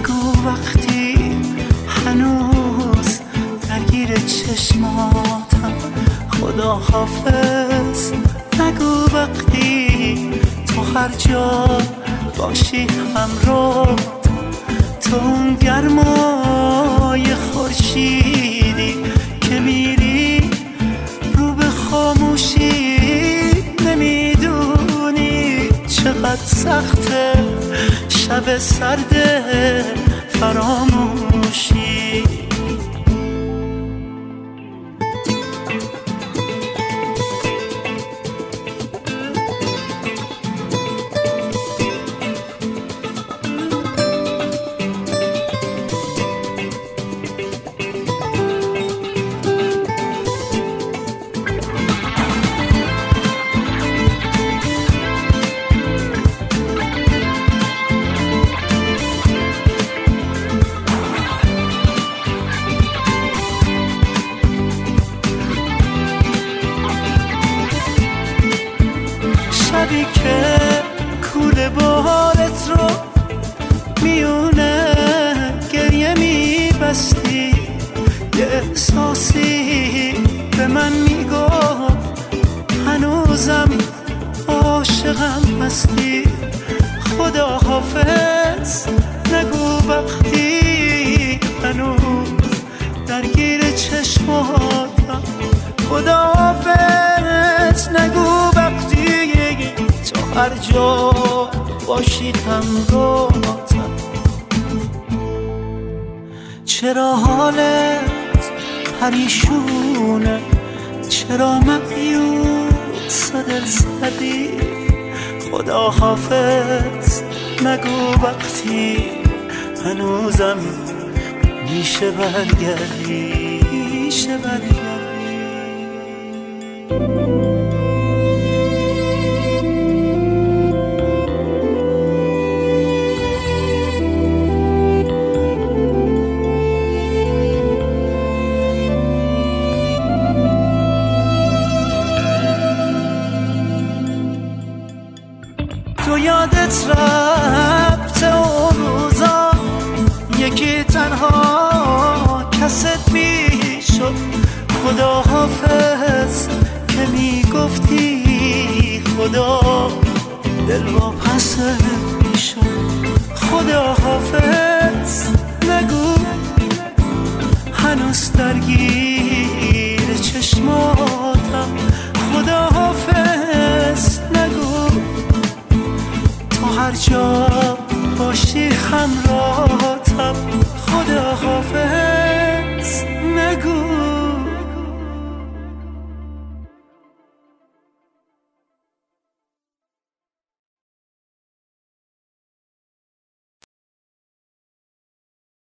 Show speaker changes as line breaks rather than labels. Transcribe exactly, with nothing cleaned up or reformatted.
نگو وقتی هنوز درگیر چشماتم خدا حافظ. نگو وقتی تو هر جا باشی همراه، تو اون گرمای خورشیدی که میری رو به خاموشی. نمیدونی چقدر سخته شب سرد فراموشی. شبی که کوله بارت رو میونه گریه میبستی، یه احساسی به من میگفت هنوزم عاشقم هستی. خدا حافظ. نگو وقتی هنوز درگیر چشماتم خدا حافظ. نگو وقتی تو هر جا باشی همراهتم. چرا حالت پریشونه، چرا مایوس و دل زدی؟ خدا حافظ. نگو وقتی هنوزم میشه برگردی، میشه برگردی. تو یادت رفت اون روزا یکی تنها کست میشد. خدا حافظ که میگفتی خدا دل با پس میشد. خدا حافظ.